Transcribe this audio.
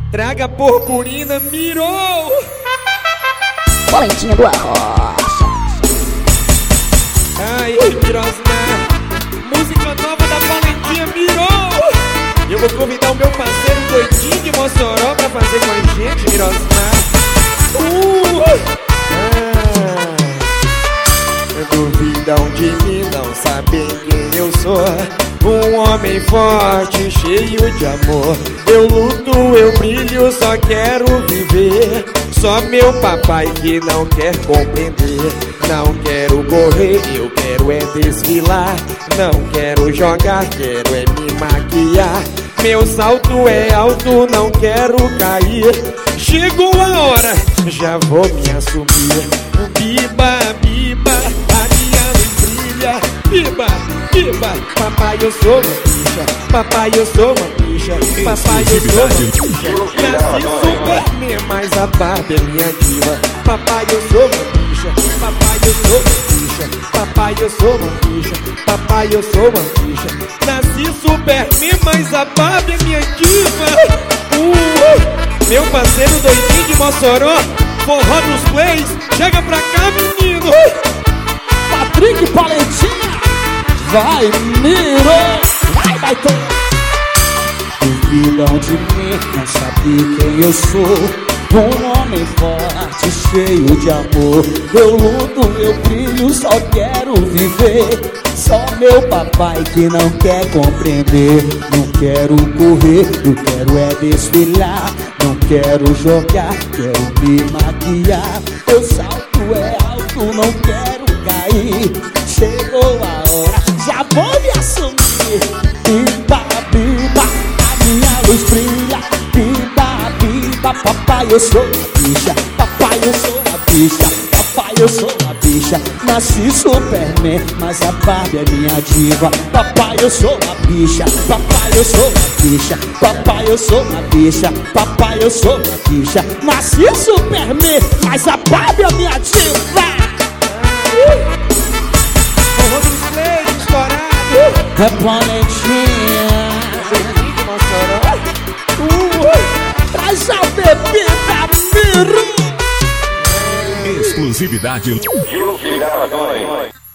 Traga a purpurina, mirou! Valentinha do Arrocha. Ai, Mirosna, música nova da Valentinha, mirou! Eu vou convidar o meu parceiro doidinho de Mossoró pra fazer com a gente, Mirosna. Duvidam de mim, não sabem quem eu sou. Um homem forte, cheio de amor. Eu luto, eu brilho, só quero viver. Só meu papai que não quer compreender. Não quero correr, eu quero é desfilar. Não quero jogar, quero é me maquiar. Meu salto é alto, não quero cair. Chegou a hora, já vou me assumir. Biba, biba, a minha luz brilha. Biba, biba, papai eu sou uma bicha. Papai eu sou uma bicha. Papai eu sou uma bicha. Nasci Superman, mas a Barbie é minha diva. Papai eu sou uma bicha. Papai eu sou uma bicha. Papai eu sou uma bicha. Papai eu sou uma bicha. Nasci Superman, mas a Barbie é minha diva. Meu parceiro doidinho de Mossoró, forró dos plays, chega pra cá, menino. Patrick Valentinha. Vai, Miro. Vai, baitão. Duvidam de mim, não sabem quem eu sou. Um homem forte, cheio de amor. Eu luto, eu brilho, só quero viver. Só meu papai que não quer compreender. Não quero correr, eu quero é desfilar. Não quero jogar, quero me maquiar. Meu salto é alto, não quero cair. Chegou a hora, já vou me assumir. Biba, biba, a minha luz brilha. Biba, biba, papai eu sou uma bicha. Papai eu sou uma bicha. Papai eu sou uma bicha. Nasci Superman, mas a Barbie é minha diva. Papai eu sou uma bicha. Papai eu sou uma bicha. Papai eu sou uma bicha. Papai eu sou uma bicha. Nasci Superman, mas a Barbie é minha diva. Forró dos plays, estourado. É Valentinha. Doidinho de Mossoró. Traz a bebida, Miro. Exclusividade. Gil Gravações.